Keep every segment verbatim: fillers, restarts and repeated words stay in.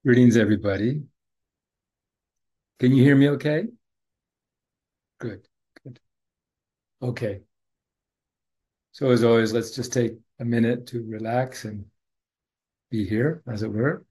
Greetings, everybody. Can you hear me okay? Good, good. Okay. So as always, let's just take a minute to relax and be here, as it were.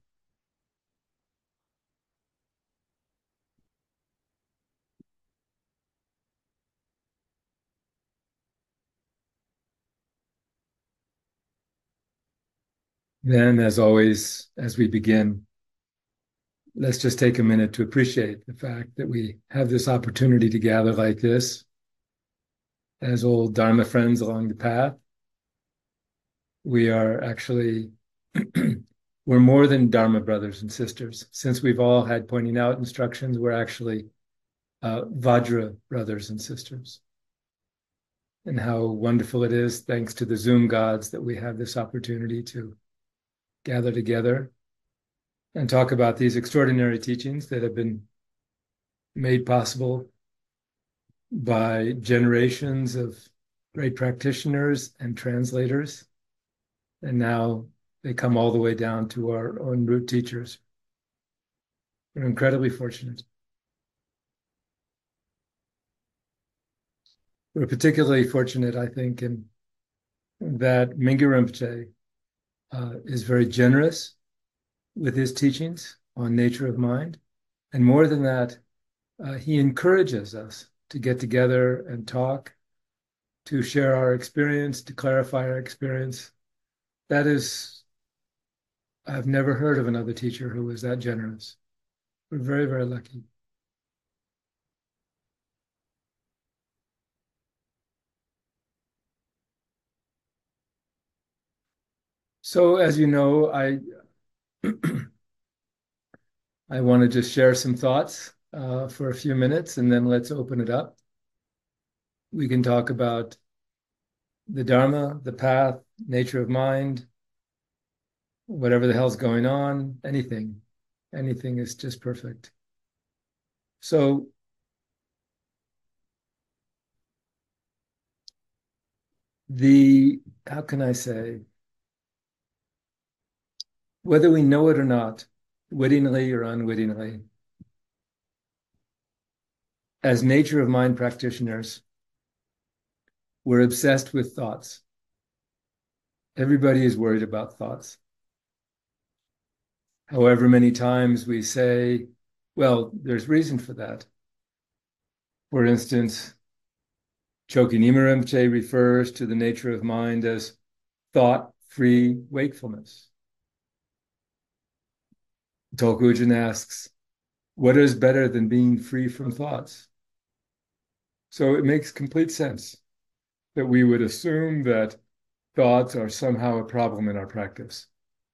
Then, as always, as we begin, let's just take a minute to appreciate the fact that we have this opportunity to gather like this as old Dharma friends along the path. We are actually, we're more than Dharma brothers and sisters. Since we've all had pointing out instructions, we're actually uh, Vajra brothers and sisters. And how wonderful it is, thanks to the Zoom gods, that we have this opportunity to gather together and talk about these extraordinary teachings that have been made possible by generations of great practitioners and translators. And now they come all the way down to our own root teachers. We're incredibly fortunate. We're particularly fortunate, I think, in that Mingyur Rinpoche uh, is very generous with his teachings on nature of mind. And more than that, uh, he encourages us to get together and talk, to share our experience, to clarify our experience. That is, I've never heard of another teacher who was that generous. We're very, very lucky. So, as you know, I I want to just share some thoughts uh, for a few minutes, and then let's open it up. We can talk about the Dharma, the path, nature of mind, whatever the hell's going on, anything. Anything is just perfect. So, the, how can I say, whether we know it or not, wittingly or unwittingly, as nature of mind practitioners, we're obsessed with thoughts. Everybody is worried about thoughts. However many times we say, well, there's reason for that. For instance, Chokyi Nyima Rinpoche refers to the nature of mind as thought-free wakefulness. Tolku Ujin asks, what is better than being free from thoughts? So it makes complete sense that we would assume that thoughts are somehow a problem in our practice.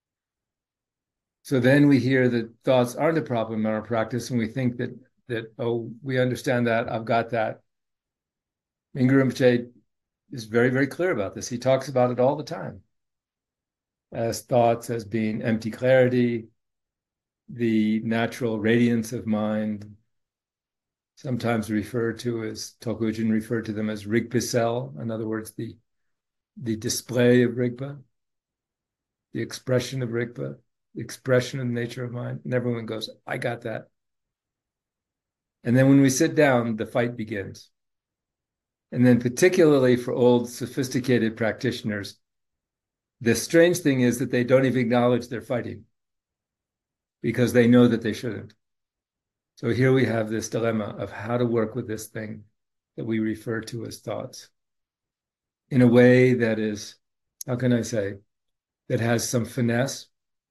So then we hear that thoughts aren't a problem in our practice, and we think that that oh, we understand that, I've got that. Mingyur Rinpoche is very, very clear about this. He talks about it all the time as thoughts as being empty clarity, the natural radiance of mind, sometimes referred to as, Tolku Ujin referred to them as Rigpa cell, in other words, the, the display of Rigpa, the expression of Rigpa, the expression of the nature of mind. And everyone goes, I got that. And then when we sit down, the fight begins. And then particularly for old, sophisticated practitioners, the strange thing is that they don't even acknowledge they're fighting because they know that they shouldn't. So here we have this dilemma of how to work with this thing that we refer to as thoughts in a way that is, how can I say, that has some finesse,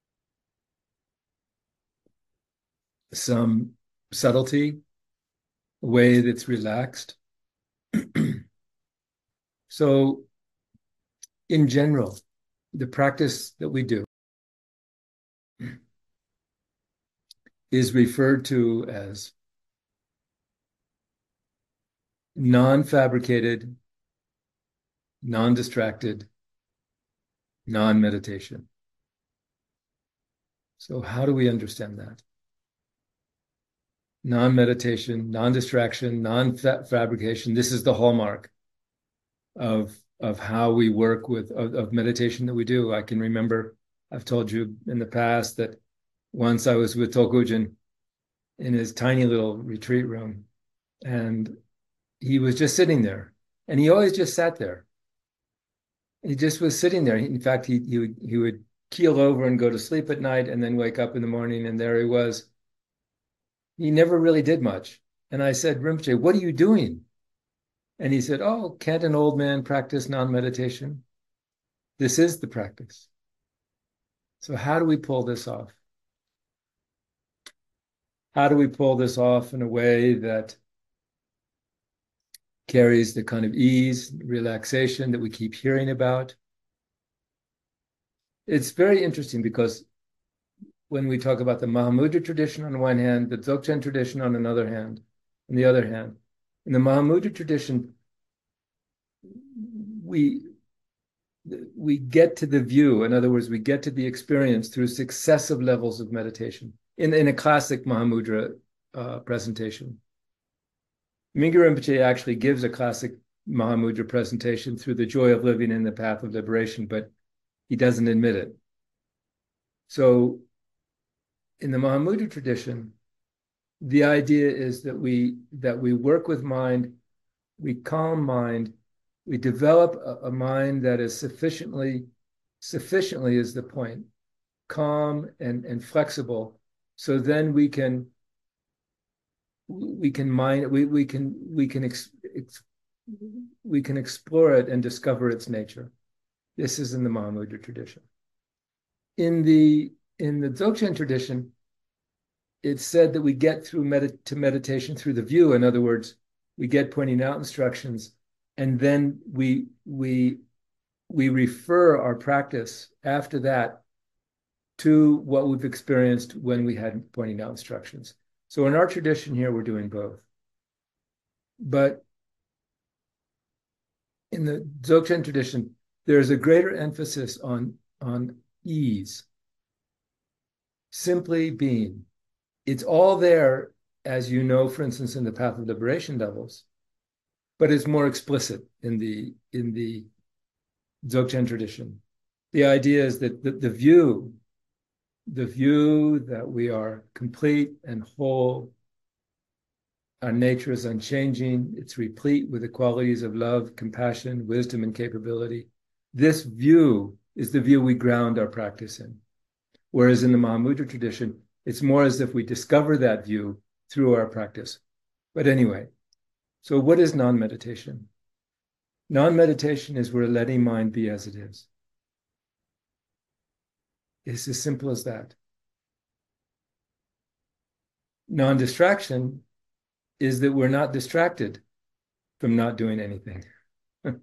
some subtlety, a way that's relaxed. So in general, the practice that we do is referred to as non-fabricated, non-distracted, non-meditation. So how do we understand that? Non-meditation, non-distraction, non-fabrication. This is the hallmark of, of how we work with, of, of meditation that we do. I can remember, I've told you in the past that Once I was with Tolkujin in his tiny little retreat room, and he was just sitting there, and he always just sat there. He just was sitting there. In fact, he he would he would keel over and go to sleep at night, and then wake up in the morning, and there he was. He never really did much. And I said, Rinpoche, what are you doing? And he said, oh, can't an old man practice non-meditation? This is the practice. So how do we pull this off? How do we pull this off in a way that carries the kind of ease, relaxation that we keep hearing about? It's very interesting because when we talk about the Mahamudra tradition on one hand, the Dzogchen tradition on another hand, on the other hand, in the Mahamudra tradition, we we get to the view. In other words, we get to the experience through successive levels of meditation in, in a classic Mahamudra uh, presentation. Mingyur Rinpoche actually gives a classic Mahamudra presentation through the joy of living in the path of liberation, but he doesn't admit it. So in the Mahamudra tradition, the idea is that we that we work with mind, we calm mind, we develop a, a mind that is sufficiently, sufficiently is the point, calm and, and flexible. So then we can we can mind we we can we can ex, ex, we can explore it and discover its nature. This is in the Mahamudra tradition. In the in the Dzogchen tradition, it's said that we get through med- to meditation through the view. In other words, we get pointing out instructions, and then we we we refer our practice after that to what we've experienced when we had pointing out instructions. So in our tradition here, we're doing both. But in the Dzogchen tradition, there's a greater emphasis on, on ease, simply being. It's all there, as you know, for instance, in the Path of Liberation levels, but it's more explicit in the in the Dzogchen tradition. The idea is that the, the view, the view that we are complete and whole, our nature is unchanging, it's replete with the qualities of love, compassion, wisdom, and capability. This view is the view we ground our practice in. Whereas in the Mahamudra tradition, it's more as if we discover that view through our practice. But anyway, so what is non-meditation? Non-meditation is we're letting mind be as it is. It's as simple as that. Non-distraction is that we're not distracted from not doing anything. And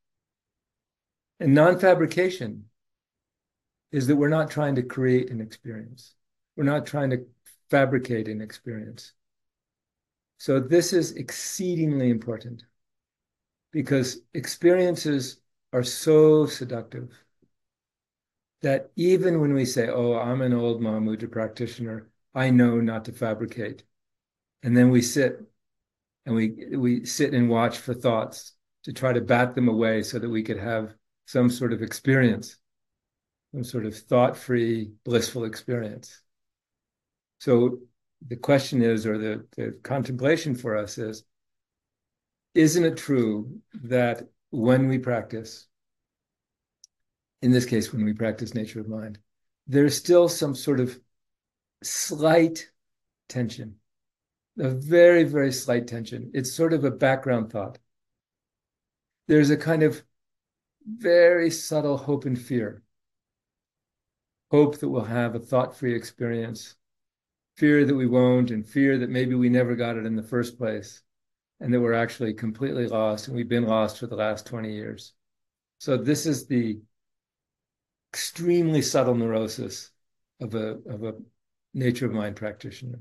non-fabrication is that we're not trying to create an experience. We're not trying to fabricate an experience. So this is exceedingly important because experiences are so seductive that even when we say, oh, I'm an old Mahamudra practitioner, I know not to fabricate. And then we sit and we we sit and watch for thoughts to try to bat them away so that we could have some sort of experience, some sort of thought-free, blissful experience. So the question is, or the, the contemplation for us is, isn't it true that when we practice, in this case, when we practice nature of mind, there's still some sort of slight tension, a very, very slight tension. It's sort of a background thought. There's a kind of very subtle hope and fear. Hope that we'll have a thought-free experience, fear that we won't, and fear that maybe we never got it in the first place, and that we're actually completely lost, and we've been lost for the last twenty years. So this is the extremely subtle neurosis of a, of a nature of mind practitioner.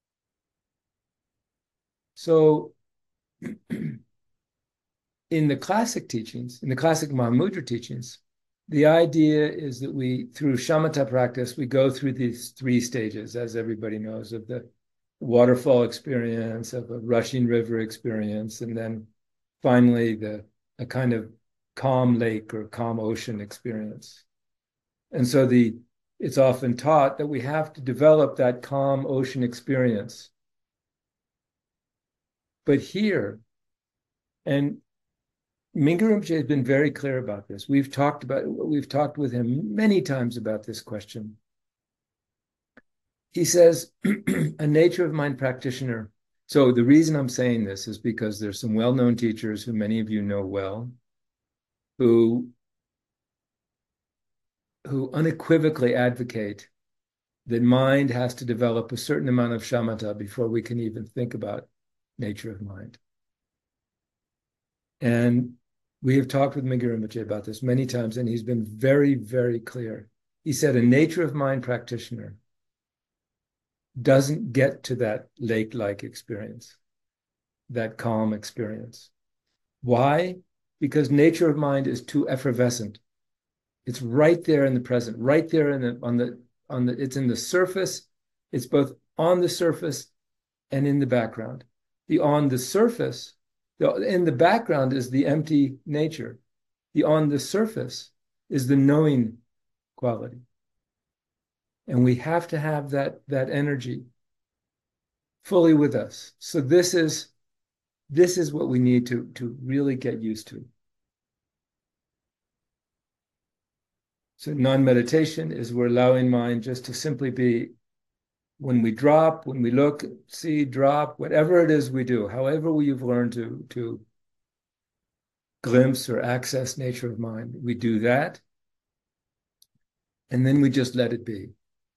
So in the classic teachings, in the classic Mahamudra teachings, the idea is that we, through shamatha practice, we go through these three stages, as everybody knows, of the waterfall experience, of a rushing river experience, and then finally the a kind of calm lake or calm ocean experience. And so the it's often taught that we have to develop that calm ocean experience. But here, and Mingyur Rinpoche has been very clear about this. We've talked about, we've talked with him many times about this question. He says, a nature of mind practitioner. So the reason I'm saying this is because there's some well-known teachers who many of you know well, who, who unequivocally advocate that mind has to develop a certain amount of shamatha before we can even think about nature of mind. And we have talked with Mingyur Rinpoche about this many times, and he's been very, very clear. He said a nature of mind practitioner doesn't get to that lake-like experience, that calm experience. Why? Because nature of mind is too effervescent. It's right there in the present, right there in the on the on the it's in the surface. It's both on the surface and in the background. The on the surface, the, in the background is the empty nature. The on the surface is the knowing quality. And we have to have that, that energy fully with us. So this is this is what we need to, to really get used to. So non-meditation is we're allowing mind just to simply be, when we drop, when we look, see, drop, whatever it is we do, however we've learned to, to glimpse or access nature of mind, we do that, and then we just let it be.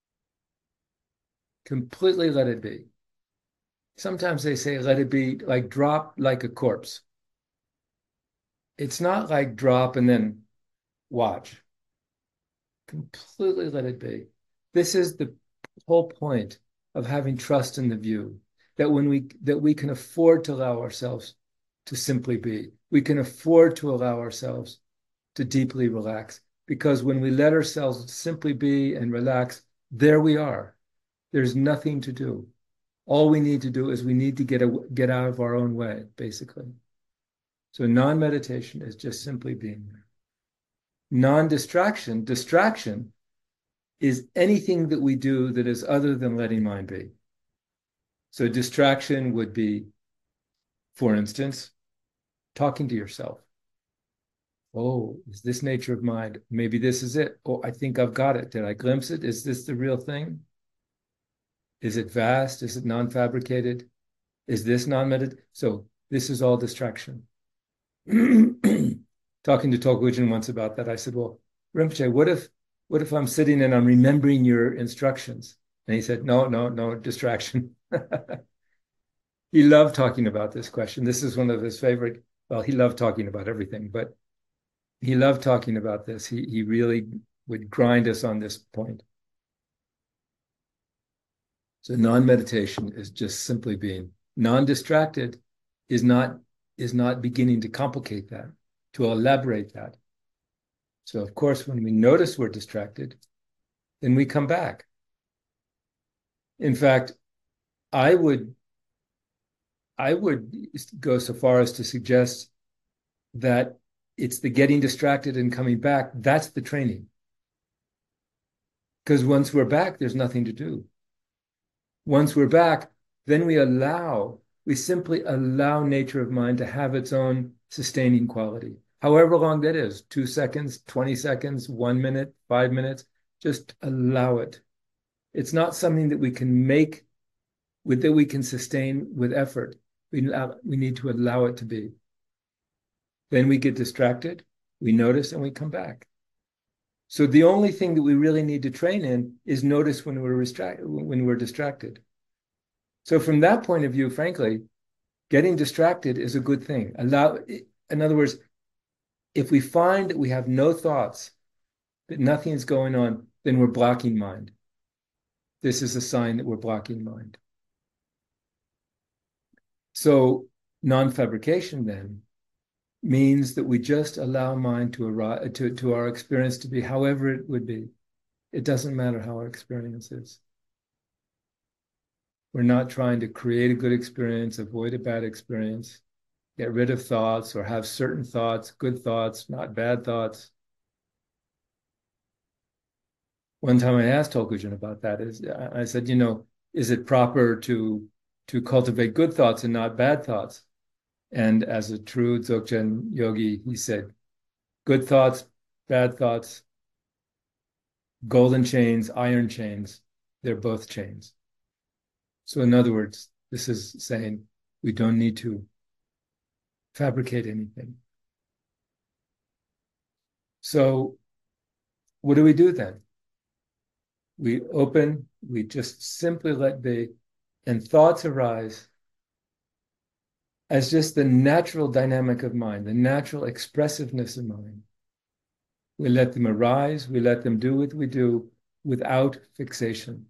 Completely let it be. Sometimes they say let it be, like drop like a corpse. It's not like drop and then watch. Completely let it be. This is the whole point of having trust in the view, that when we that we can afford to allow ourselves to simply be. We can afford to allow ourselves to deeply relax, because when we let ourselves simply be and relax, there we are. There's nothing to do. All we need to do is we need to get a, get out of our own way, basically. So non-meditation is just simply being there. Non-distraction, distraction is anything that we do that is other than letting mind be. So distraction would be, for instance, talking to yourself. Oh, is this nature of mind? Maybe this is it. Oh, I think I've got it. Did I glimpse it? Is this the real thing? Is it vast? Is it non-fabricated? Is this non-meditative? So this is all distraction. Talking to Tolkujin once about that, I said, well, Rinpoche, what if what if I'm sitting and I'm remembering your instructions? And he said, no, no, no, distraction. He loved talking about this question. This is one of his favorite, well, he loved talking about everything, but he loved talking about this. He, he really would grind us on this point. So non-meditation is just simply being. Non-distracted is not, is not beginning to complicate that, to elaborate that. So of course, when we notice we're distracted, then we come back. In fact, I would, I would go so far as to suggest that it's the getting distracted and coming back, that's the training. Because once we're back, there's nothing to do. Once we're back, then we allow, we simply allow nature of mind to have its own sustaining quality. However long that is, two seconds, twenty seconds, one minute, five minutes, just allow it. It's not something that we can make, with that we can sustain with effort. We, we need to allow it to be. Then we get distracted, we notice, and we come back. So the only thing that we really need to train in is notice when we're distracted, when we're distracted. So from that point of view, frankly, getting distracted is a good thing. Allow, in other words, if we find that we have no thoughts, that nothing is going on, then we're blocking mind. This is a sign that we're blocking mind. So non-fabrication then means that we just allow mind to arrive, to, to our experience to be however it would be. It doesn't matter how our experience is. We're not trying to create a good experience, avoid a bad experience, get rid of thoughts, or have certain thoughts, good thoughts, not bad thoughts. One time I asked Tolkien about that. Is I said, you know, is it proper to to cultivate good thoughts and not bad thoughts? And as a true Dzogchen yogi, he said, good thoughts, bad thoughts, golden chains, iron chains, they're both chains. So in other words, this is saying we don't need to fabricate anything. So what do we do then? We open, we just simply let be, and thoughts arise as just the natural dynamic of mind, the natural expressiveness of mind. We let them arise, we let them do what we do without fixation.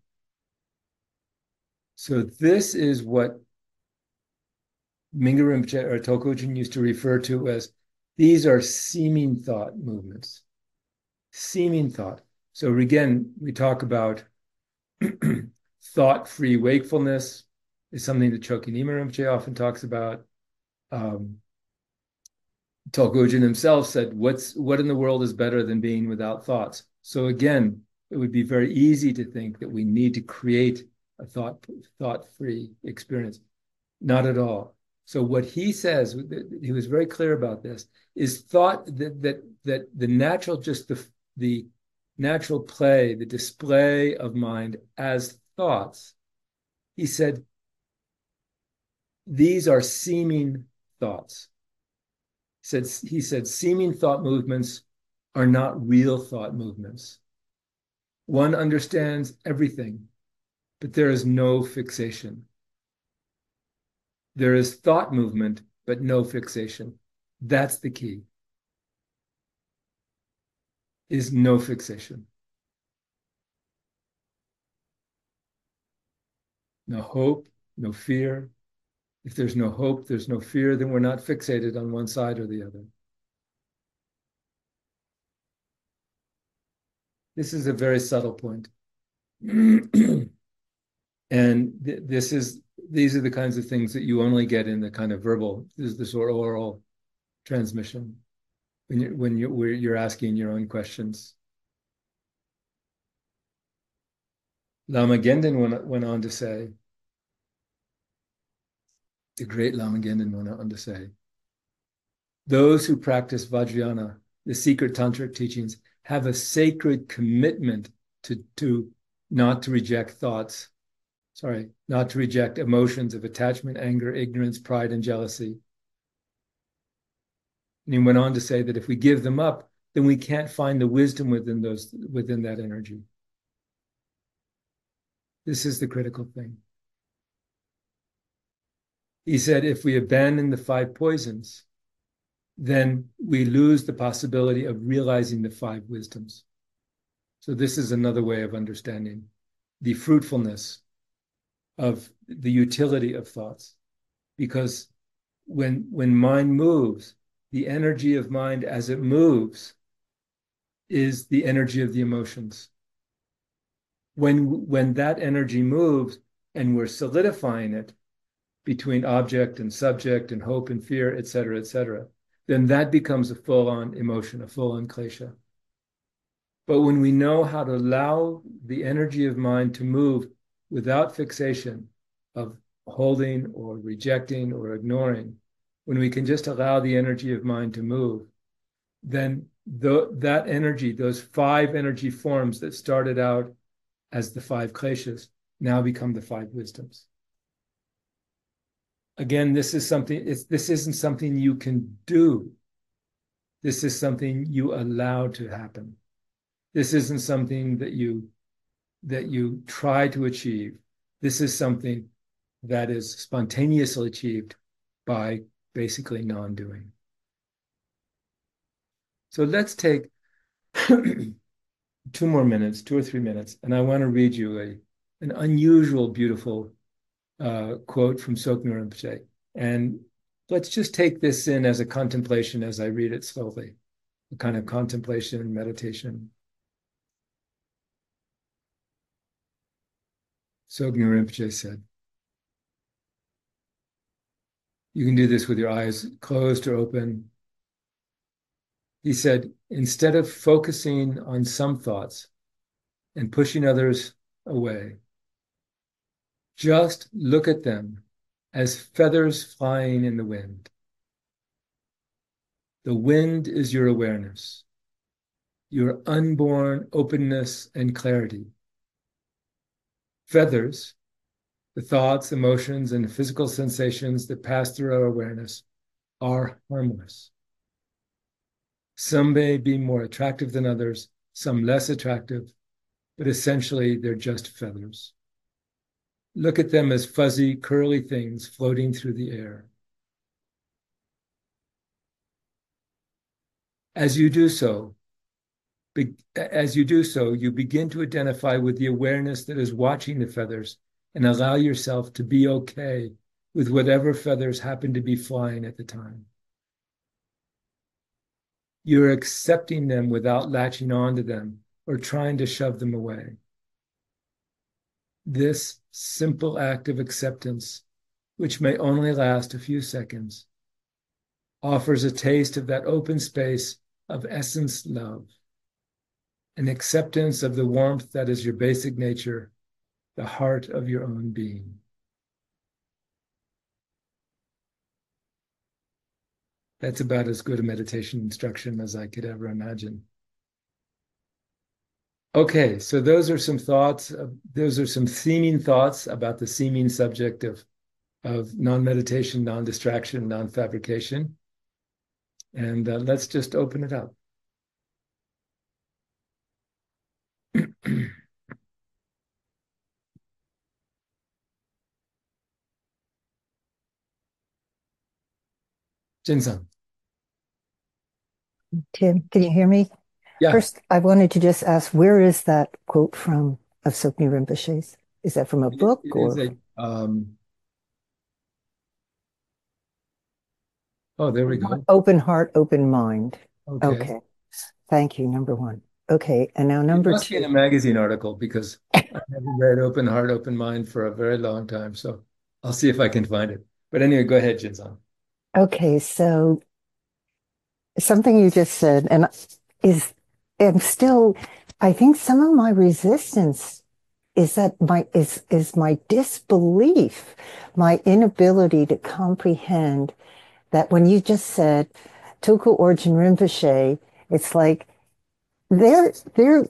So this is what Mingyur Rinpoche or Tolkien used to refer to as these are seeming thought movements. Seeming thought. So again, we talk about thought-free wakefulness is something that Chokyi Nyima Rinpoche often talks about. Um, Tolkien himself said, "What's what in the world is better than being without thoughts?" So again, it would be very easy to think that we need to create a thought thought-free experience. Not at all. So what he says, he was very clear about this, is thought that that that the natural, just the the natural play, the display of mind as thoughts. He said, these are seeming thoughts. He said, he said, seeming thought movements are not real thought movements. One understands everything, but there is no fixation. There is thought movement, but no fixation. That's the key, is no fixation. No hope, no fear. If there's no hope, there's no fear, then we're not fixated on one side or the other. This is a very subtle point. And th- this is these are the kinds of things that you only get in the kind of verbal, this is the sort of oral transmission when you're when you're where you're asking your own questions. Lama Gendin went, went on to say, the great Lama Gendin went on to say, those who practice Vajrayana, the secret tantric teachings, have a sacred commitment to, to not to reject thoughts, sorry, not to reject emotions of attachment, anger, ignorance, pride, and jealousy. And he went on to say that if we give them up, then we can't find the wisdom within those within that energy. This is the critical thing. He said, if we abandon the five poisons, then we lose the possibility of realizing the five wisdoms. So this is another way of understanding the fruitfulness of the utility of thoughts. Because when, when mind moves, the energy of mind as it moves is the energy of the emotions. When, when that energy moves and we're solidifying it between object and subject and hope and fear, et cetera, et cetera, then that becomes a full-on emotion, a full-on klesha. But when we know how to allow the energy of mind to move without fixation of holding or rejecting or ignoring, when we can just allow the energy of mind to move, then the, that energy, those five energy forms that started out as the five kleshas, now become the five wisdoms. Again, this is something, it's, this isn't something you can do. This is something you allow to happen. This isn't something that you that you try to achieve. This is something that is spontaneously achieved by basically non-doing. So let's take two more minutes, two or three minutes, and I want to read you a an unusual, beautiful uh, quote from Soknur Rinpoche. And let's just take this in as a contemplation as I read it slowly, a kind of contemplation and meditation. Soknur Rinpoche said, you can do this with your eyes closed or open. He said, instead of focusing on some thoughts, and pushing others away. Just look at them as feathers flying in the wind. The wind is your awareness, your unborn openness and clarity. Feathers, the thoughts, emotions, and physical sensations that pass through our awareness, are harmless. Some may be more attractive than others, some less attractive, but essentially they're just feathers. Look at them as fuzzy, curly things floating through the air. As you do so, be, as you do so, you begin to identify with the awareness that is watching the feathers and allow yourself to be okay with whatever feathers happen to be flying at the time. You're accepting them without latching onto them or trying to shove them away. This simple act of acceptance, which may only last a few seconds, offers a taste of that open space of essence love, an acceptance of the warmth that is your basic nature, the heart of your own being. That's about as good a meditation instruction as I could ever imagine. Okay, so those are some thoughts. Uh, those are some seeming thoughts about the seeming subject of, of non-meditation, non-distraction, non-fabrication. And uh, let's just open it up. Jin-san. Tim, can you hear me? Yeah, First, I wanted to just ask, where is that quote from of Tsoknyi Rinpoche's? Is that from a it, book it is or a, um, oh, there we go. open heart, open mind? Okay. Okay, thank you, number one. Okay, and now It number must be in two. a magazine article because I haven't read Open Heart, Open Mind for a very long time. So I'll see if I can find it. But anyway, go ahead, Jin-san. Okay, so something you just said, and is, I'm still, I think some of my resistance is that my is is my disbelief, my inability to comprehend that when you just said Tulku Orjin Rinpoche, it's like there there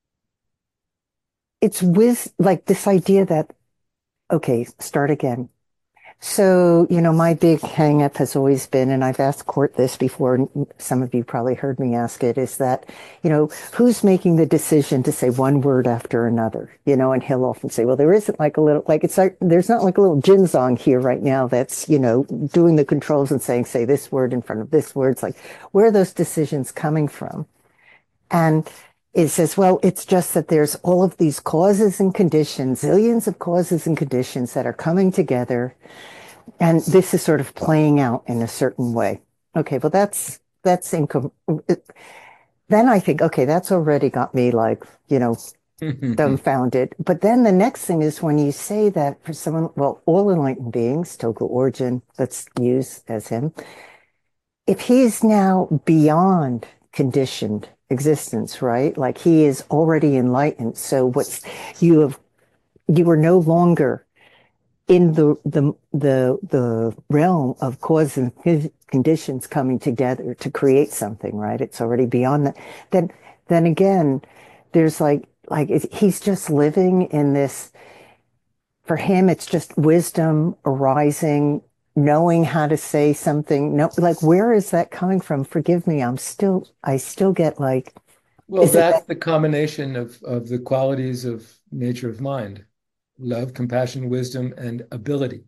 it's with like this idea that okay, start again. So, you know, my big hang up has always been, and I've asked Court this before, and some of you probably heard me ask it, is that, you know, who's making the decision to say one word after another? You know, and he'll often say, well, there isn't like a little, like it's like, there's not like a little Jinzong here right now that's, you know, doing the controls and saying, say this word in front of this word. It's like, where are those decisions coming from? And it says, well, it's just that there's all of these causes and conditions, zillions of causes and conditions that are coming together, and this is sort of playing out in a certain way. Okay, well, that's that's income. Then I think, okay, that's already got me like, you know, dumbfounded. But then the next thing is when you say that for someone, well, all enlightened beings, Tulku Orjin, let's use as him, if he's now beyond conditioned existence, right? Like he is already enlightened. So what's you have you are no longer in the the the the realm of cause and conditions coming together to create something, right? It's already beyond that. Then then again, there's like like he's just living in this. For him, it's just wisdom arising, knowing how to say something. No, like where is that coming from? Forgive me, I'm still I still get like, Well, is it that's that the combination of, of the qualities of nature of mind: love, compassion, wisdom, and ability,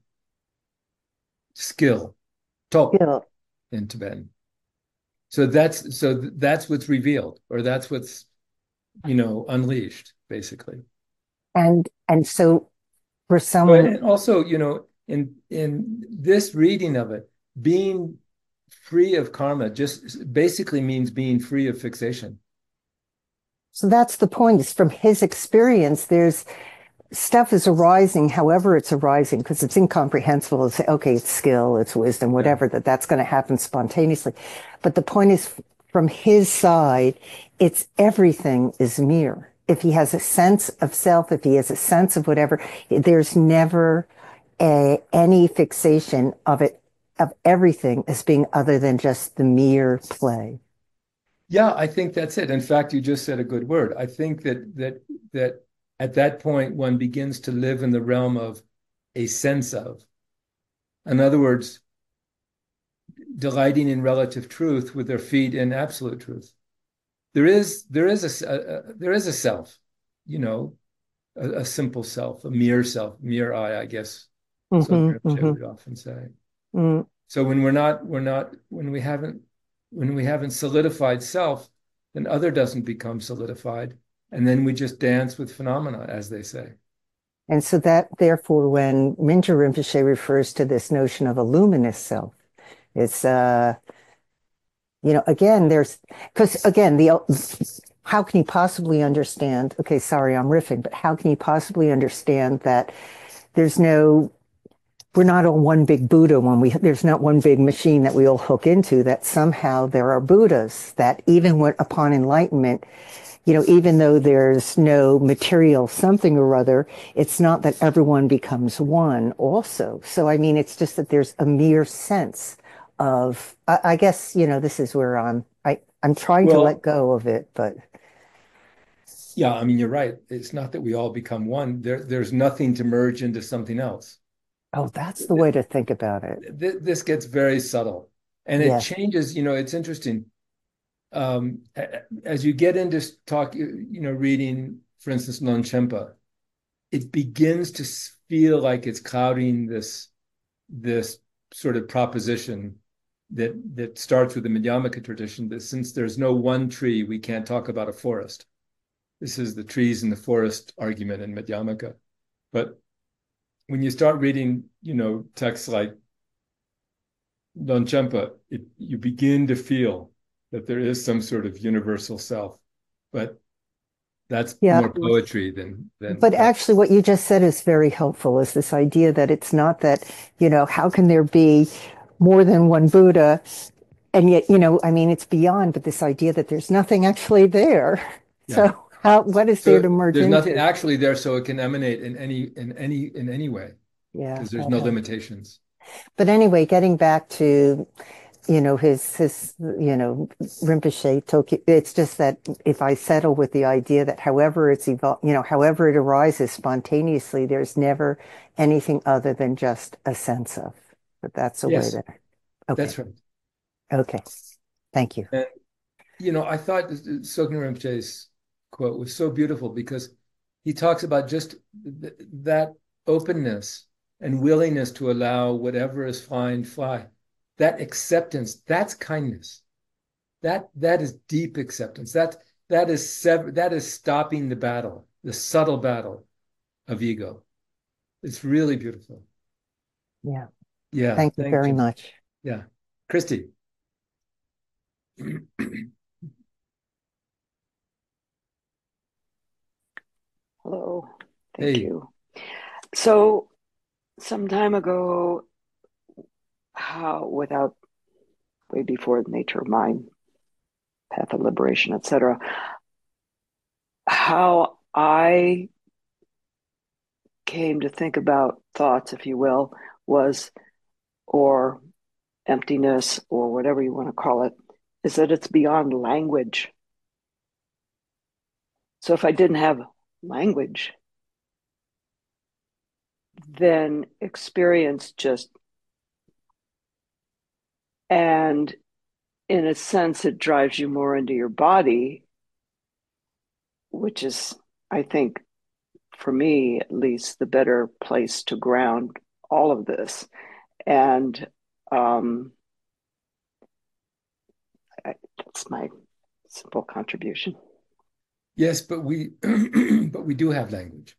skill, top skill? in Tibetan. So that's so that's what's revealed, or that's what's, you know, unleashed, basically. And and so for So, someone, and also, you know, in in this reading of it, being free of karma just basically means being free of fixation. so that's the point. Is from his experience, there's stuff is arising, however it's arising, because it's incomprehensible to say, okay, it's skill, it's wisdom, Yeah. whatever, that that's going to happen spontaneously. But the point is, from his side, it's everything is mirror. if he has a sense of self, if he has a sense of whatever, there's never a, any fixation of it, of everything as being other than just the mere play. Yeah, I think that's it. In fact, you just said a good word. I think that that that at that point one begins to live in the realm of a sense of. In other words, delighting in relative truth with their feet in absolute truth. There is there is a, a, a there is a self, you know, a, a simple self, a mere self, mere I, I guess. So Hmm, Rinpoche hmm. would often say. Mm. So when we're not we're not when we haven't when we haven't solidified self, then other doesn't become solidified, and then we just dance with phenomena, as they say. And so that, therefore, when Mingyur Rinpoche refers to this notion of a luminous self, it's, uh, you know, again, there's, because again, the, how can you possibly understand? Okay, sorry, I'm riffing, but how can you possibly understand that there's no, we're not all one big Buddha when we, there's not one big machine that we all hook into, that somehow there are Buddhas that even when, upon enlightenment, you know, even though there's no material something or other, it's not that everyone becomes one also. So, I mean, it's just that there's a mere sense of, I, I guess, you know, this is where I'm, I, I'm trying to let Well, go of it, but yeah, I mean, you're right. It's not that we all become one. There, there's nothing to merge into something else. oh, that's the way to think about it. This gets very subtle, and it Yes. changes. You know, it's interesting. Um, as you get into talk, you know, reading, for instance, Longchenpa, it begins to feel like it's clouding this this sort of proposition that that starts with the Madhyamaka tradition that since there's no one tree, we can't talk about a forest. This is the trees in the forest argument in Madhyamaka. But when you start reading, you know, texts like Longchenpa, it, you begin to feel that there is some sort of universal self. But that's Yeah. more poetry than than But that. actually, what you just said is very helpful, is this idea that it's not that, you know, how can there be more than one Buddha? And yet, you know, I mean, it's beyond, but this idea that there's nothing actually there. Yeah. So how, what is there So to merge there's nothing into? actually there, so it can emanate in any in any in any way Yeah, because there's that no helps. limitations. But anyway, getting back to, you know, his, his, you know, Rinpoche Tokyo, it's just that if I settle with the idea that however it's evolved, you know, however it arises spontaneously, there's never anything other than just a sense of. But that's a way Yes, that, okay, that's right. okay. Thank you. And you know, I thought Sogen Rinpoche's quote was so beautiful because he talks about just th that openness and willingness to allow whatever is flying fly. That acceptance, that's kindness. That that is deep acceptance. That that is sever that is stopping the battle, the subtle battle of ego. It's really beautiful. Yeah. Yeah, Thank you thank very you. much. Yeah. Christy. Hello. Thank Hey, you. So, some time ago, how, without way before the nature of mind, path of liberation, et cetera, how I came to think about thoughts, if you will, was, or emptiness, or whatever you want to call it, is that it's beyond language. So, if I didn't have language, then experience just, and in a sense, it drives you more into your body, which is, I think, for me at least, the better place to ground all of this. And um, I, that's my simple contribution. yes, but we but we do have language.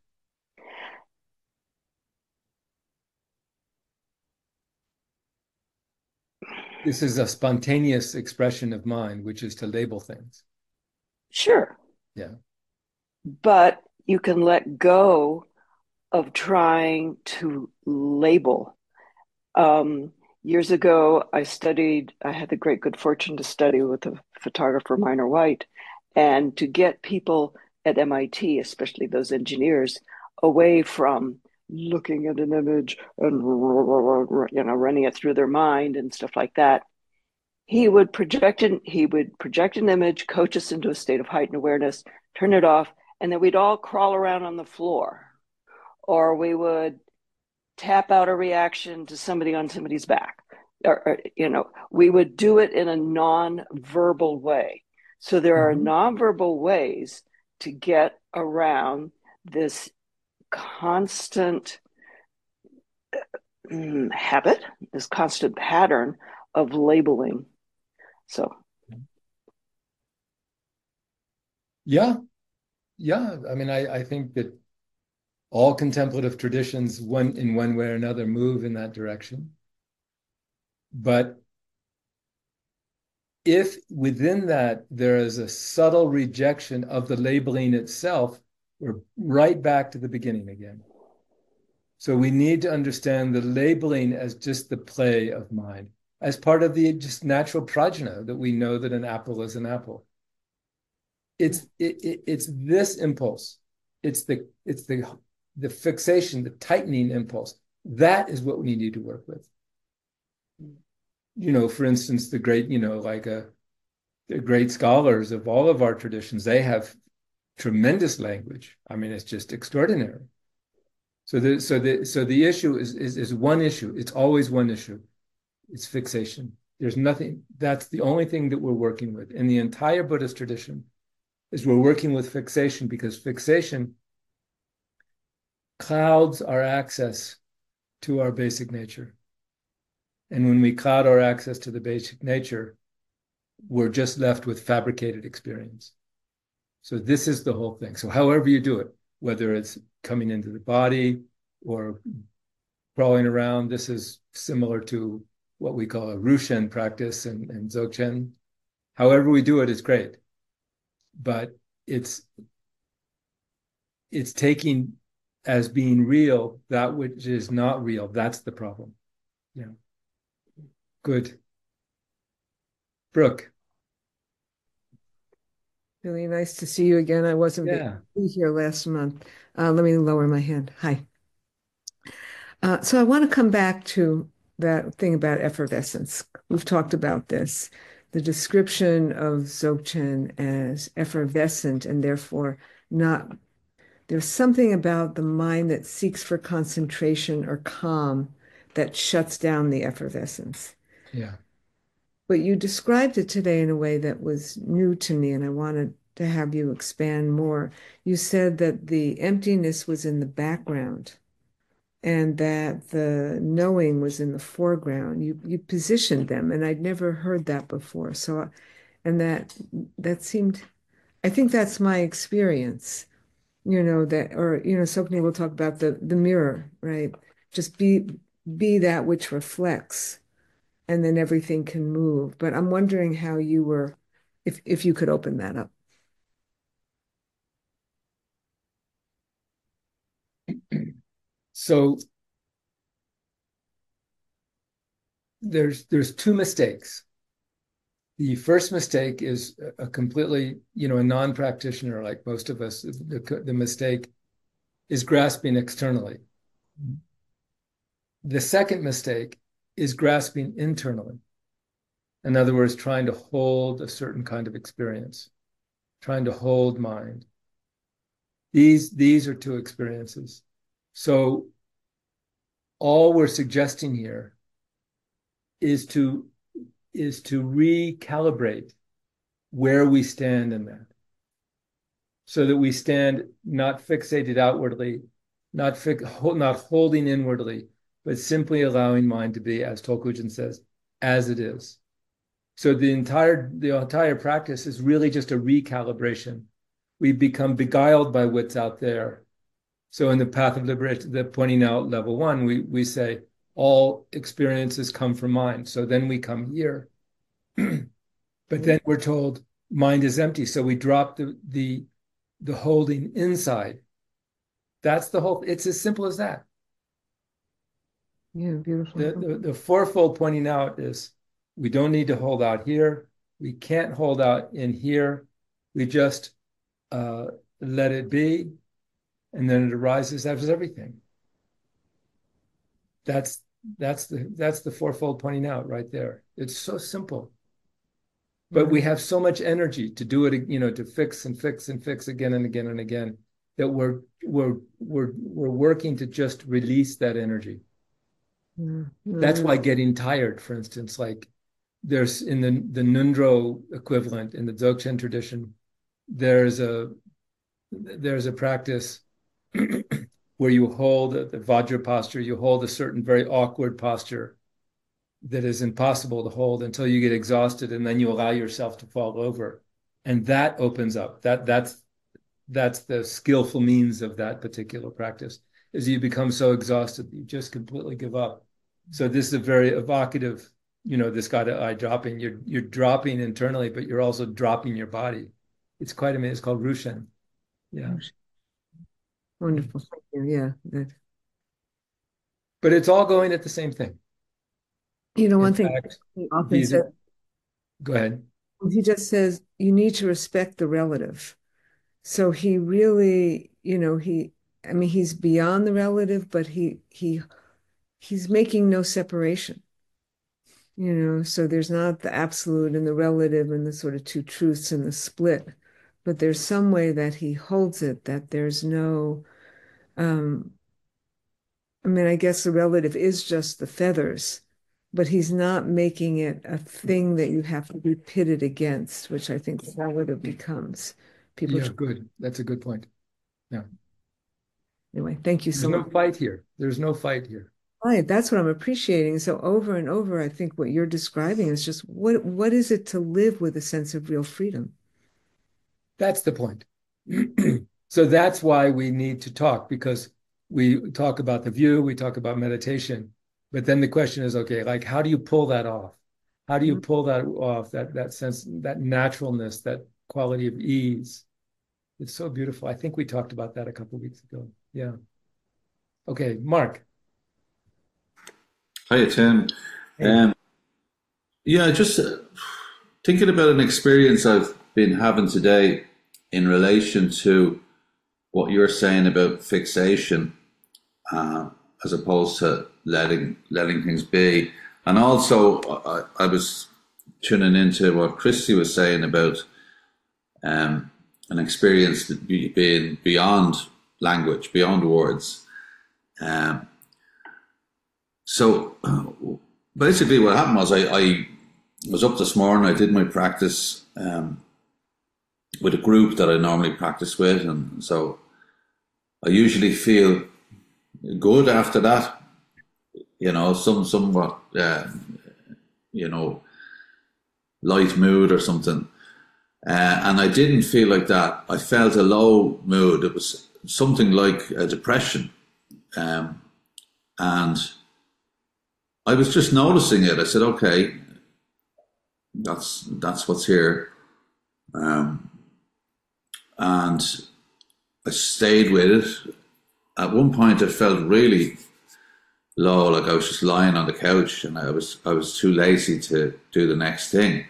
This is a spontaneous expression of mind, which is to label things. Sure, Yeah. but you can let go of trying to label. Um, years ago, I studied, I had the great good fortune to study with the photographer Minor White, and to get people at M I T, especially those engineers, away from looking at an image and you know running it through their mind and stuff like that. He would project an, he would project an image, coach us into a state of heightened awareness, turn it off, and then we'd all crawl around on the floor, or we would tap out a reaction to somebody on somebody's back, or, or you know, we would do it in a non-verbal way. So there are Mhm. non-verbal ways to get around this constant mm, habit, this constant pattern of labeling. So, Yeah, yeah. I mean, I, I think that all contemplative traditions, one in one way or another, move in that direction. But if within that there is a subtle rejection of the labeling itself, we're right back to the beginning again. So we need to understand the labeling as just the play of mind, as part of the just natural progeny that we know that an apple is an apple. It's it, it, it's this impulse. It's the it's the the fixation, the tightening impulse. That is what we need to work with. You know, for instance, the great, you know, like a the great scholars of all of our traditions, they have tremendous language. I mean, it's just extraordinary. So the so the so the issue is is is one issue. It's always one issue. It's fixation. There's nothing. That's the only thing that we're working with in the entire Buddhist tradition. Is we're working with fixation because fixation clouds our access to our basic nature. And when we cloud our access to the basic nature, we're just left with fabricated experience. So this is the whole thing. So however you do it, whether it's coming into the body or crawling around, this is similar to what we call a Rushen practice and, and Dzogchen. However we do it is great. But it's it's taking as being real that which is not real. That's the problem. Yeah. Good. Brooke. Really nice to see you again. I wasn't Yeah. here last month. Uh, let me lower my hand. Hi. Uh, so I want to come back to that thing about effervescence. We've talked about this, the description of Dzogchen as effervescent and therefore not. There's something about the mind that seeks for concentration or calm that shuts down the effervescence. Yeah. But you described it today in a way that was new to me, and I wanted to have you expand more. You said that the emptiness was in the background and that the knowing was in the foreground. You you positioned them, and I'd never heard that before. So, and that that seemed, I think that's my experience. You know that, or you know, Sokni will talk about the the mirror, right? Just be be that which reflects, and then everything can move. But I'm wondering how you were, if if you could open that up. So there's there's two mistakes. The first mistake is a completely, you know, a non-practitioner like most of us, the, the mistake is grasping externally. The second mistake is grasping internally. In other words, trying to hold a certain kind of experience, trying to hold mind. These, these are two experiences. So all we're suggesting here is to, is to recalibrate where we stand in that. So that we stand not fixated outwardly, not, fi- not holding inwardly, but simply allowing mind to be, as Tolkujin says, as it is. So the entire the entire practice is really just a recalibration. We've become beguiled by what's out there. So in the path of liberation, the pointing out level one, we we say all experiences come from mind. So then we come here, but then we're told mind is empty. So we drop the the the holding inside. That's the whole. It's as simple as that. Yeah, beautiful. The, the, the fourfold pointing out is we don't need to hold out here. We can't hold out in here. We just uh, let it be, and then it arises as everything. That's that's the that's the fourfold pointing out right there. It's so simple. But we have so much energy to do it, you know, to fix and fix and fix again and again and again, that we're we're we're we're working to just release that energy. Mm-hmm. That's why getting tired, for instance, like there's in the the Nundro equivalent in the Dzogchen tradition, there's a there's a practice where you hold the Vajra posture, you hold a certain very awkward posture that is impossible to hold until you get exhausted, and then you allow yourself to fall over, and that opens up. That that's that's the skillful means of that particular practice. Is you become so exhausted that you just completely give up. So this is a very evocative, you know, this guy eye dropping. You're you're dropping internally, but you're also dropping your body. It's quite amazing. It's called Rushen. Yeah. Wonderful. Thank you. Yeah. Good. But it's all going at the same thing. You know, one In thing fact, he often says, go ahead. He just says you need to respect the relative. So he really, you know, he, I mean, he's beyond the relative, but he he he's making no separation. You know, so there's not the absolute and the relative and the sort of two truths and the split, but there's some way that he holds it, that there's no, um, I mean, I guess the relative is just the feathers, but he's not making it a thing that you have to be pitted against, which I think the relative becomes. People yeah, good. That's a good point. Yeah. Anyway, thank you so There's much. no fight here. There's no fight here. Right. That's what I'm appreciating. So over and over, I think what you're describing is just what what is it to live with a sense of real freedom? That's the point. So that's why we need to talk, because we talk about the view, we talk about meditation, but then the question is, okay, like, how do you pull that off? How do you pull that off, that that sense, that naturalness, that quality of ease? It's so beautiful. I think we talked about that a couple of weeks ago. Yeah. Okay, Mark. Hi, Tim. Hey. Um, yeah, just uh, thinking about an experience I've been having today in relation to what you're saying about fixation, uh, as opposed to letting letting things be. And also, I, I was tuning into what Christy was saying about um, an experience that be, being beyond language, beyond words. Um, so uh, basically what happened was I, I was up this morning, I did my practice um, with a group that I normally practice with, and so I usually feel good after that, you know, some somewhat, uh, you know, light mood or something. Uh, and I didn't feel like that. I felt a low mood. It was something like a depression. Um, and I was just noticing it. I said, okay, that's that's what's here. Um, and I stayed with it. At one point I felt really low, like I was just lying on the couch and I was I was too lazy to do the next thing.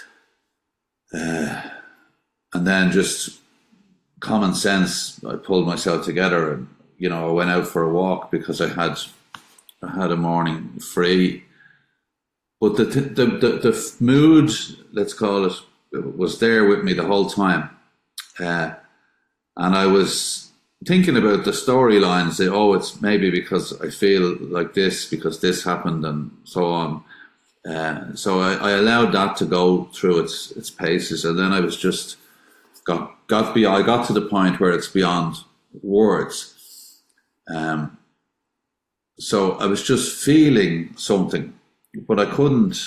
Uh, and then just common sense, I pulled myself together and, you know, I went out for a walk because I had I had a morning free. But the the the, the mood, let's call it, was there with me the whole time. Uh, and I was thinking about the storylines, say, oh, it's maybe because I feel like this, because this happened and so on. Uh, so I, I allowed that to go through its its paces, and then I was just got got be I got to the point where it's beyond words. Um, so I was just feeling something, but I couldn't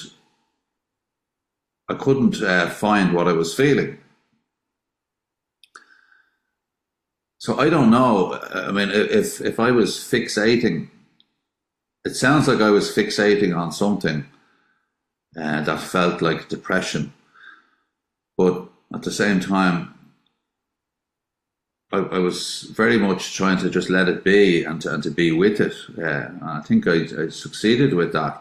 I couldn't uh, find what I was feeling. So I don't know. I mean, if if I was fixating, it sounds like I was fixating on something uh, that felt like depression. But at the same time, I, I was very much trying to just let it be and to, and to be with it. Uh, I think I, I succeeded with that.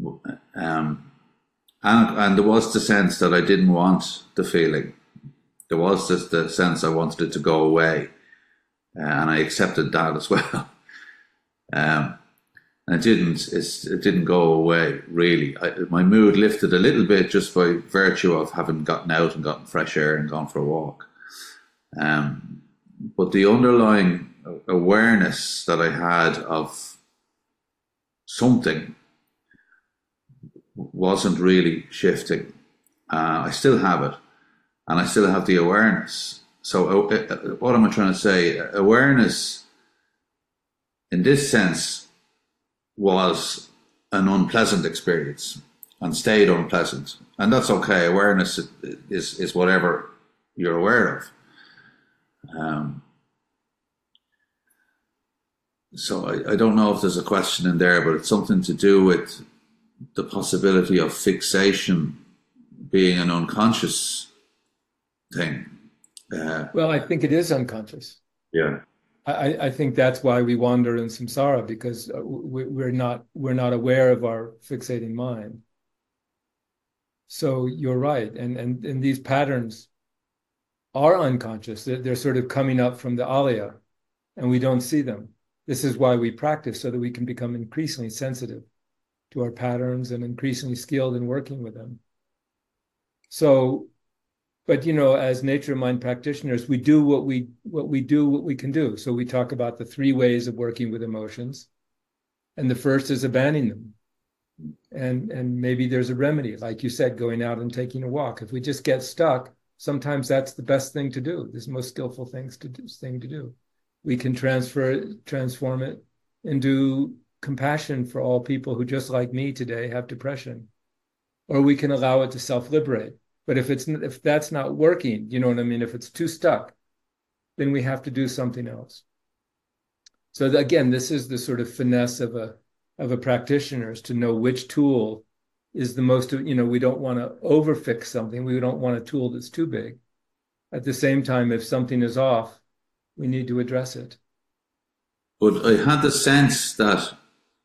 Um, and, and there was the sense that I didn't want the feeling. there was this the sense I wanted it to go away, uh, and I accepted that as well. Um, and it didn't. It's, it didn't go away really. I, my mood lifted a little bit just by virtue of having gotten out and gotten fresh air and gone for a walk. Um, but the underlying awareness that I had of something wasn't really shifting. Uh, I still have it, and I still have the awareness. So, uh, what am I trying to say? Awareness, in this sense, was an unpleasant experience and stayed unpleasant, and that's okay. Awareness is is whatever you're aware of. Um, so I, I don't know if there's a question in there, but it's something to do with the possibility of fixation being an unconscious thing. Uh, Well, I think it is unconscious. yeah. I, I think that's why we wander in samsara, because we, we're not we're not aware of our fixating mind. So you're right, and and and these patterns are unconscious. They're, they're sort of coming up from the alaya, and we don't see them. This is why we practice, so that we can become increasingly sensitive to our patterns and increasingly skilled in working with them. So, but you know, as nature mind practitioners, we do what we what we do what we can do. So we talk about the three ways of working with emotions, and the first is abandoning them. And and maybe there's a remedy, like you said, going out and taking a walk. If we just get stuck, sometimes that's the best thing to do. This is the most skillful things to do, thing to do. We can transfer it, transform it into compassion for all people who, just like me today, have depression, or we can allow it to self-liberate. But if it's if that's not working, you know what I mean? If it's too stuck, then we have to do something else. So that, again, this is the sort of finesse of a of a practitioner, is to know which tool is the most. You know, we don't want to overfix something. We don't want a tool that's too big. At the same time, if something is off, we need to address it. But I had the sense that,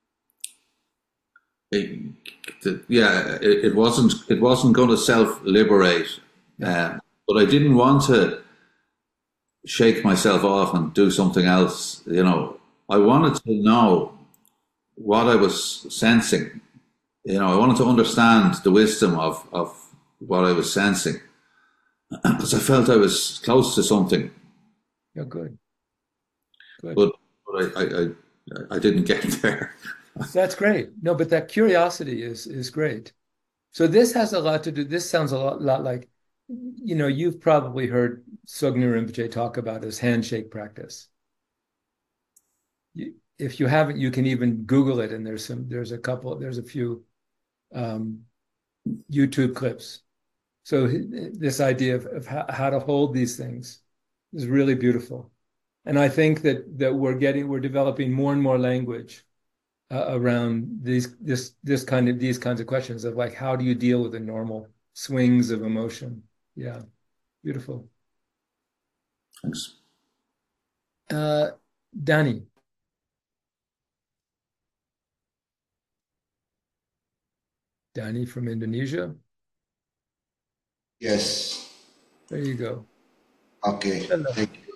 it, that yeah, it, it wasn't it wasn't going to self-liberate, uh, but I didn't want to shake myself off and do something else. You know, I wanted to know what I was sensing. You know, I wanted to understand the wisdom of of what I was sensing, because I felt I was close to something. Yeah, good. Good. But, but I, I, I, I didn't get there. That's great. No, but that curiosity is is great. So this has a lot to do. This sounds a lot, lot like, you know, you've probably heard Sognu Rinpoche talk about his handshake practice. You, if you haven't, you can even Google it, and there's some, there's a couple, there's a few um, YouTube clips. So this idea of, of how, how to hold these things is really beautiful. And I think that that we're getting, we're developing more and more language uh, around these this this kind of these kinds of questions of, like, how do you deal with the normal swings of emotion? Yeah, beautiful. Thanks. Uh, Danny. Danny from Indonesia. Yes. There you go. Okay. Hello. Thank you.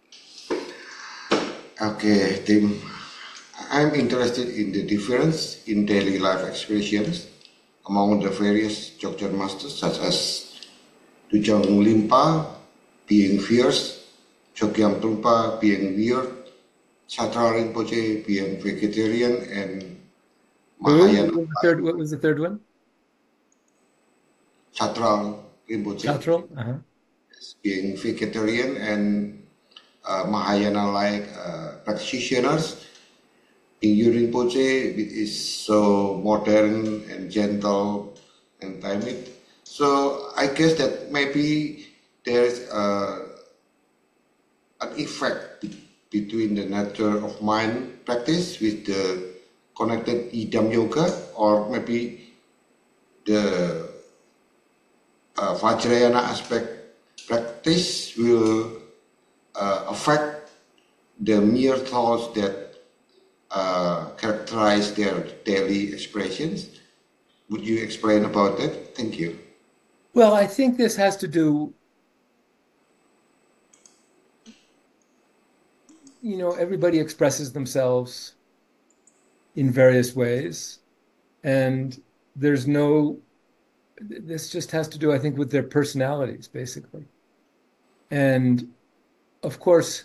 Okay, Tim. I'm interested in the difference in daily life experiences among the various Dzogchen masters, such as Tujang Limpa being fierce, Chogyam Trungpa being weird, Chatra Rinpoche being vegetarian, and Mahayana. What was the third, what was the third one? Chatra Rinpoche Chatral? Uh-huh. being vegetarian, and uh, Mahayana-like uh, practitioners. Ingyu Rinpoche is so modern and gentle and timid. So I guess that maybe there's uh, an effect be- between the nature of mind practice with the connected Idam Yoga, or maybe the uh, Vajrayana aspect practice will uh, affect the mere thoughts that uh, characterize their daily expressions. Would you explain about that? Thank you. Well, I think this has to do you know, everybody expresses themselves in various ways, and there's no, this just has to do, I think, with their personalities, basically. And of course,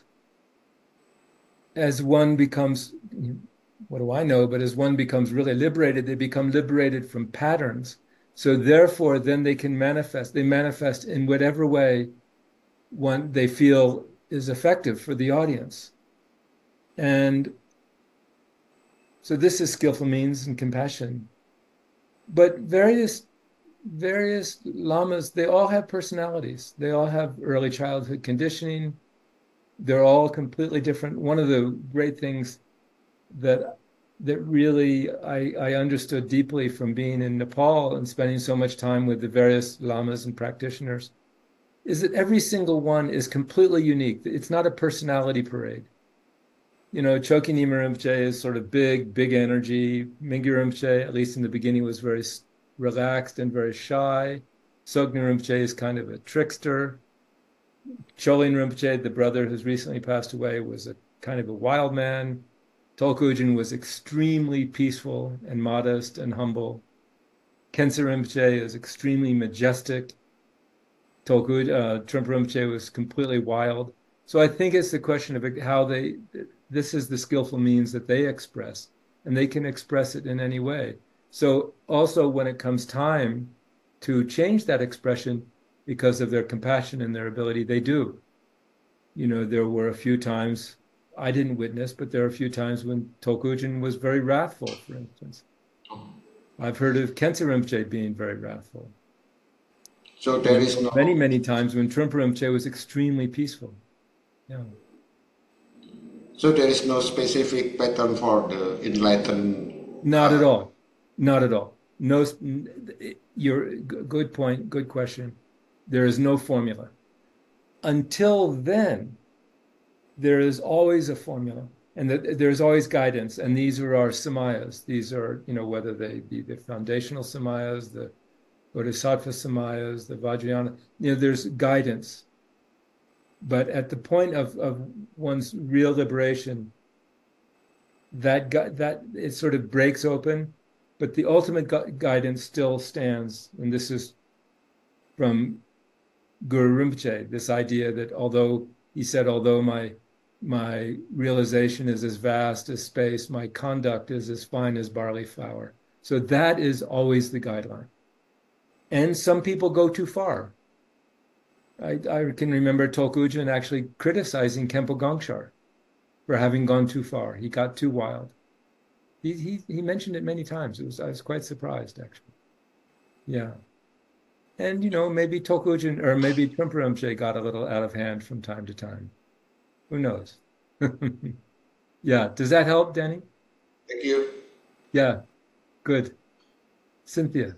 as one becomes, what do I know, but as one becomes really liberated, they become liberated from patterns. So therefore, then they can manifest, they manifest in whatever way one they feel is effective for the audience. And so this is skillful means and compassion. But various various lamas, they all have personalities. They all have early childhood conditioning. They're all completely different. One of the great things that that really I, I understood deeply from being in Nepal and spending so much time with the various lamas and practitioners is that every single one is completely unique. It's not a personality parade. You know, Chokyi Nyima Rinpoche is sort of big, big energy. Mingyur Rinpoche, at least in the beginning, was very relaxed and very shy. Sogni Rinpoche is kind of a trickster. Cholin Rinpoche, the brother who's recently passed away, was a kind of a wild man. Tolku Ujin was extremely peaceful and modest and humble. Khensa Rinpoche is extremely majestic. Tolku, uh, Trungpa Rinpoche was completely wild. So I think it's the question of how they, this is the skillful means that they express, and they can express it in any way. So also when it comes time to change that expression because of their compassion and their ability, they do. You know, there were a few times, I didn't witness, but there are a few times when Tolku Ujin was very wrathful, for instance. I've heard of Khensa Rinpoche being very wrathful. So there is no Many, many times when Trungpa Rinpoche was extremely peaceful. Yeah. So there is no specific pattern for the enlightened. Not at uh, all. Not at all. No, you're good point, good question. There is no formula. Until then, there is always a formula, and that there's always guidance. And these are our samayas. These are, you know, whether they be the foundational samayas, the Bodhisattva samayas, the Vajrayana, you know, there's guidance. But at the point of, of one's real liberation, that that it sort of breaks open, but the ultimate gu guidance still stands. And this is from Guru Rinpoche, this idea that although, he said, although my my realization is as vast as space, my conduct is as fine as barley flour. So that is always the guideline. And some people go too far. I, I can remember Tolku Ujin actually criticizing Khenpo Gongshar for having gone too far. He got too wild. He, he, he mentioned it many times. It was, I was quite surprised, actually. Yeah. And, you know, maybe Tolku Ujin or maybe Trungpa Rinpoche got a little out of hand from time to time. Who knows? Yeah. Does that help, Danny? Thank you. Yeah. Good. Cynthia.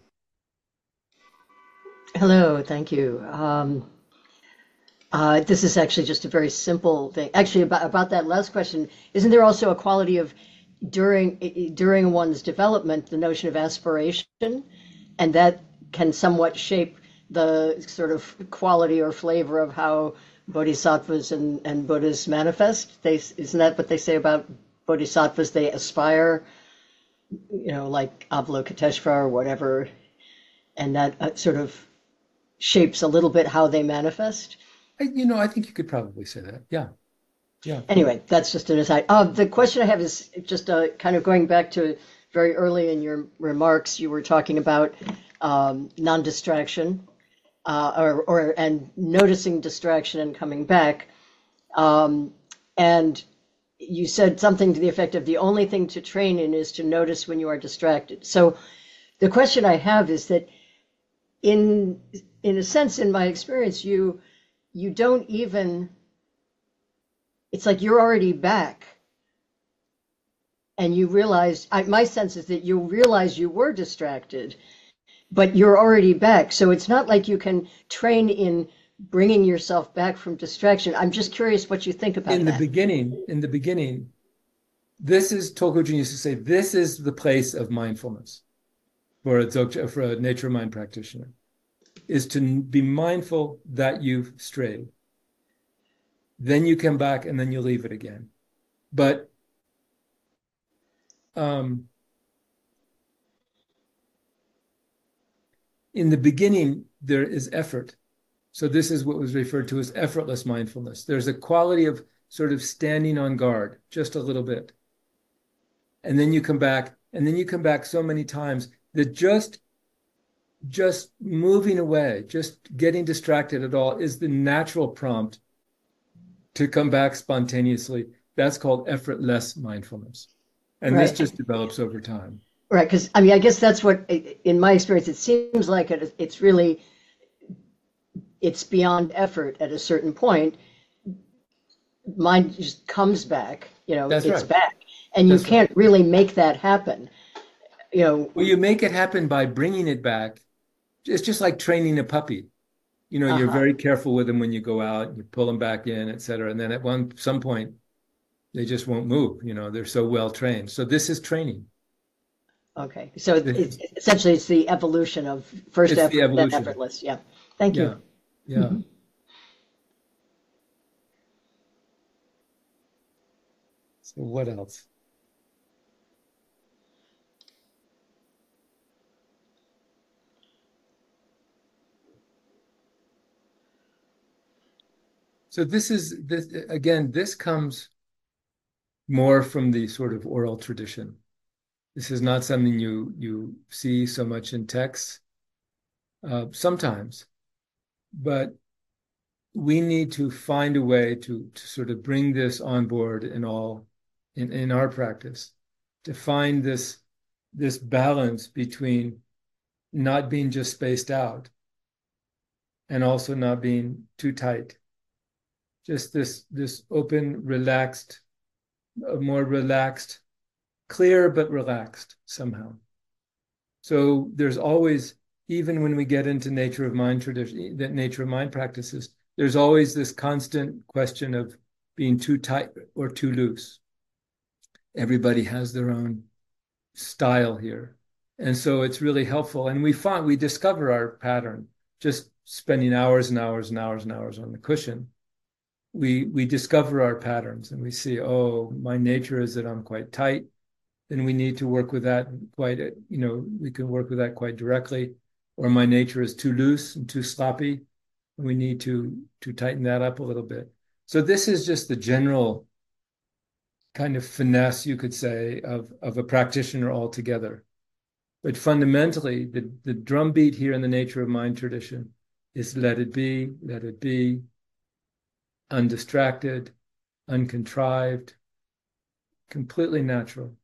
Hello, thank you. Um, uh, this is actually just a very simple thing. Actually, about, about that last question, isn't there also a quality of during during one's development, the notion of aspiration, and that can somewhat shape the sort of quality or flavor of how bodhisattvas and, and Buddhas manifest? They, isn't that what they say about bodhisattvas? They aspire, you know, like Avalokiteshvara or whatever, and that uh, sort of shapes a little bit how they manifest. I, you know, I think you could probably say that. Yeah. Yeah. Anyway, that's just an aside. Uh, the question I have is just uh, kind of going back to very early in your remarks. You were talking about um, non-distraction uh, or, or and noticing distraction and coming back. Um, and you said something to the effect of the only thing to train in is to notice when you are distracted. So the question I have is that in in a sense, in my experience, you you don't even, it's like you're already back and you realize, I, my sense is that you realize you were distracted, but you're already back. So it's not like you can train in bringing yourself back from distraction. I'm just curious what you think about in that. the beginning, in the beginning, this is, Tolku Ujin used to say, this is the place of mindfulness for a dzogchen, for a nature mind practitioner, is to be mindful that you've strayed. Then you come back and then you leave it again. But um, in the beginning, there is effort. So this is what was referred to as effortless mindfulness. There's a quality of sort of standing on guard just a little bit. And then you come back, and then you come back so many times that just just moving away, just getting distracted at all is the natural prompt to come back spontaneously. That's called effortless mindfulness. And this Right. just develops over time. Right. Because I mean, I guess that's what, in my experience, it seems like it, it's really, it's beyond effort at a certain point. Mind just comes back, you know, That's it's right. back. And you That's right. can't really make that happen. You know, Well, you make it happen by bringing it back. It's just like training a puppy. You know, you're uh-huh. very careful with them when you go out, you pull them back in, et cetera. And then at one some point, they just won't move. You know, they're so well trained. So this is training. Okay. So This it's is, essentially it's the evolution of first it's the effort, then evolution. effortless. Yeah. Thank Yeah. you. Yeah. So what else? So this is this again, this comes more from the sort of oral tradition. This is not something you you see so much in texts, uh, sometimes, but we need to find a way to to sort of bring this on board in all in, in our practice, to find this this balance between not being just spaced out and also not being too tight. Just this this open, relaxed, a more relaxed, clear but relaxed somehow. So there's always, even when we get into nature of mind tradition, that nature of mind practices, there's always this constant question of being too tight or too loose. Everybody has their own style here. And so it's really helpful. And we find we discover our pattern just spending hours and hours and hours and hours on the cushion. We we discover our patterns and we see, oh, my nature is that I'm quite tight. Then we need to work with that quite, you know, we can work with that quite directly. Or my nature is too loose and too sloppy. And we need to to tighten that up a little bit. So this is just the general kind of finesse, you could say, of, of a practitioner altogether. But fundamentally, the, the drumbeat here in the nature of mind tradition is let it be, let it be, undistracted, uncontrived, completely natural.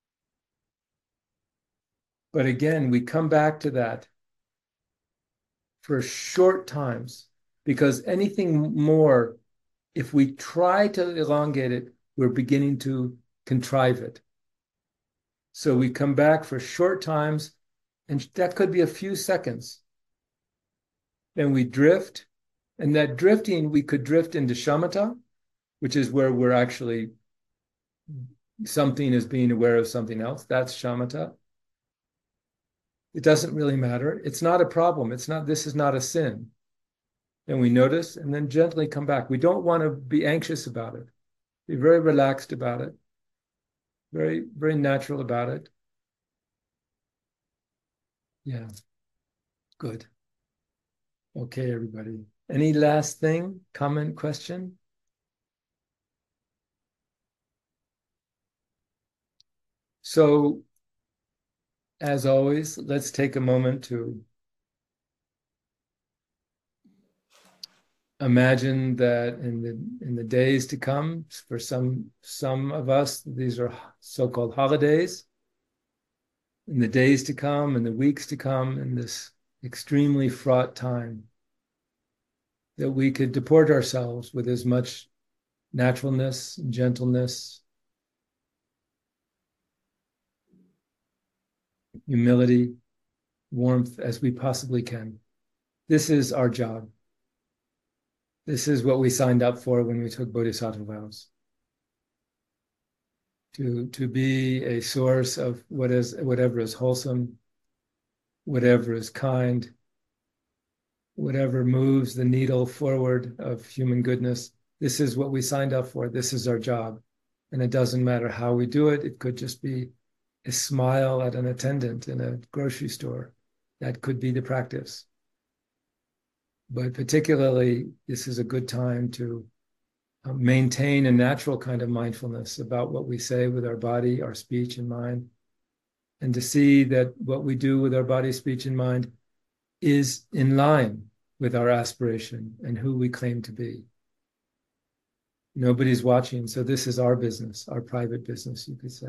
But again, we come back to that for short times, because anything more, if we try to elongate it, we're beginning to contrive it. So we come back for short times, and that could be a few seconds. Then we drift, and that drifting, we could drift into shamatha, which is where we're actually, something is being aware of something else. That's shamatha. It doesn't really matter. It's not a problem. It's not, this is not a sin. And we notice and then gently come back. We don't want to be anxious about it. Be very relaxed about it. Very, very natural about it. Yeah. Good. Okay, everybody. Any last thing, comment, question? So, as always, let's take a moment to imagine that in the in the days to come, for some some of us, these are so-called holidays. In the days to come, in the weeks to come, in this extremely fraught time, that we could deport ourselves with as much naturalness, gentleness, humility, warmth as we possibly can. This is our job. This is what we signed up for when we took Bodhisattva vows. To, to be a source of what is, whatever is wholesome, whatever is kind, whatever moves the needle forward of human goodness. This is what we signed up for. This is our job. And it doesn't matter how we do it. It could just be a smile at an attendant in a grocery store. That could be the practice. But particularly, this is a good time to uh, maintain a natural kind of mindfulness about what we say with our body, our speech and mind, and to see that what we do with our body, speech, and mind is in line with our aspiration and who we claim to be. Nobody's watching, so this is our business, our private business, you could say.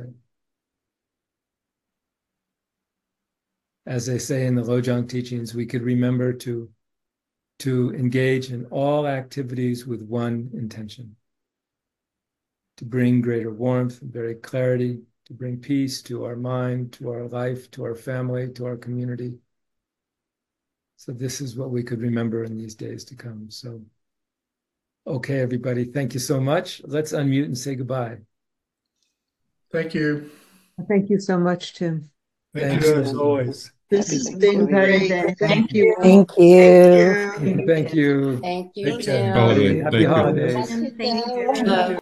As they say in the Lojong teachings, we could remember to, to engage in all activities with one intention, to bring greater warmth and greater clarity, to bring peace to our mind, to our life, to our family, to our community. So this is what we could remember in these days to come. So, okay, everybody, thank you so much. Let's unmute and say goodbye. Thank you. Thank you so much, Tim. Thank you as always. This has been great. Thank you. Thank you. Thank you. Thank you, Take care. Tim. Happy, happy Thank you. holidays. Thank you.